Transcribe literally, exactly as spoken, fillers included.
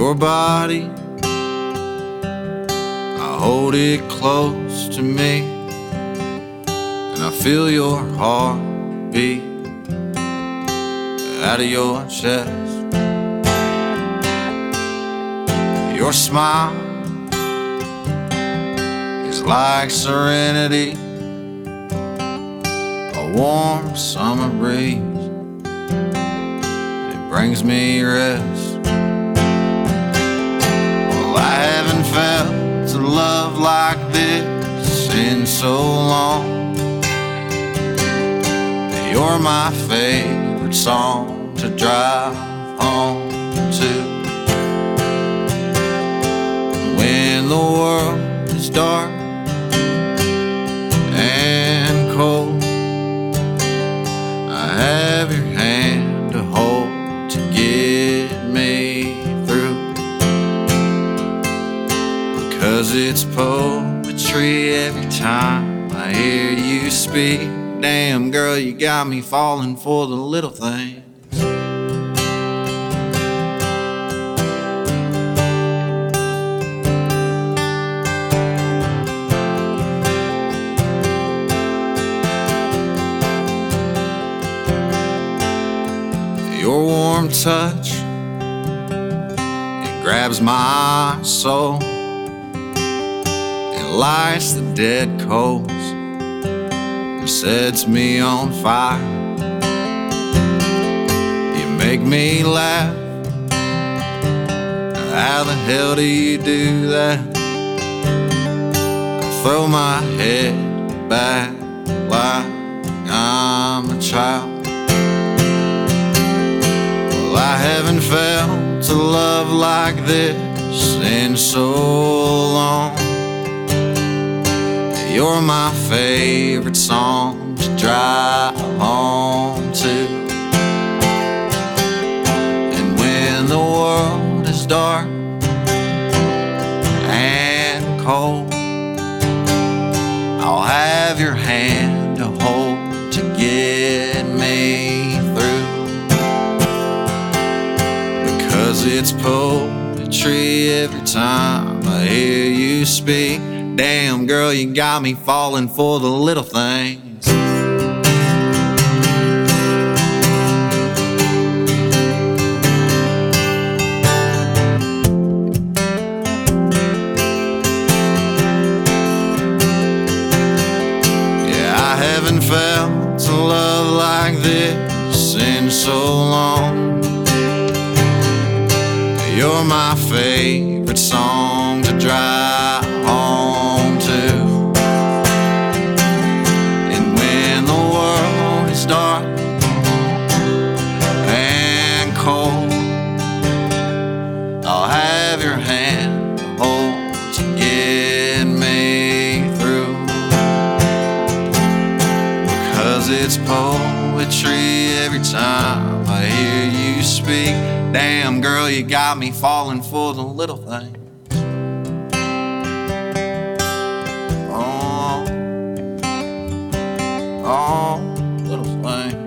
your body, I hold it close to me, and I feel your heart beat out of your chest. Your smile is like serenity, a warm summer breeze, it brings me rest. Well, I haven't felt a love like this in so long. You're my favorite song to drive home to. When the world is dark and cold, I have your hand to hold to get me through. Because it's poetry every time I hear you speak. Damn, girl, you got me falling for the little things. Your warm touch, it grabs my soul, it lights the dead coals, it sets me on fire. You make me laugh, how the hell do you do that? I throw my head back like I'm a child. I haven't felt a love like this in so long. You're my favorite song to drive home to. And when the world is dark and cold, I'll have your hand to hold to get me through. Cause it's poetry every time I hear you speak. Damn, girl, you got me falling for the little things. Yeah, I haven't felt a love like this in so long. You're my favorite song to drive home to. And when the world is dark and cold, I'll have your hand to hold to get me through. Because it's poetry every time I hear you speak. Damn, girl, you got me falling for the little things. Oh, oh, little things.